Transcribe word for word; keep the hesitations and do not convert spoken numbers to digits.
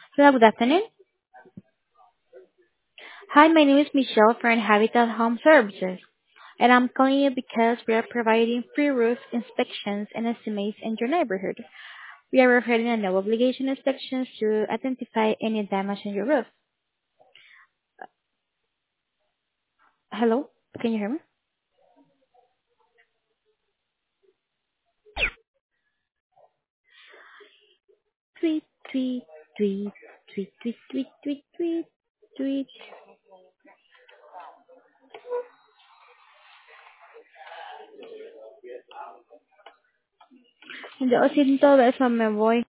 Hello, good afternoon. Hi, my name is Michelle from Habitat Home Services, and I'm calling you because we are providing free roof inspections and estimates in your neighborhood. We are offering a no obligation inspections to identify any damage in your roof. Hello, can you hear me? Tweet, tweet, tweet, tweet, tweet, tweet, tweet, tweet, tweet. Hindi ako sinto, dahil sa me voy.